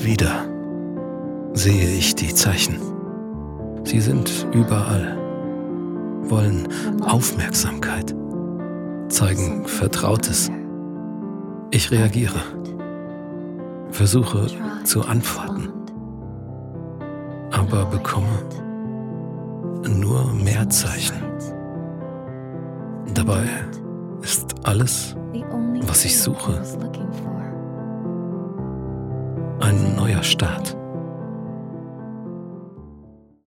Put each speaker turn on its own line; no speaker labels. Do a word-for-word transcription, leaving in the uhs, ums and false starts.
wieder sehe ich die Zeichen. Sie sind überall, wollen Aufmerksamkeit, zeigen Vertrautes. Ich reagiere, versuche zu antworten, aber bekomme nur mehr Zeichen. Dabei ist alles, was ich suche, ein neuer Start.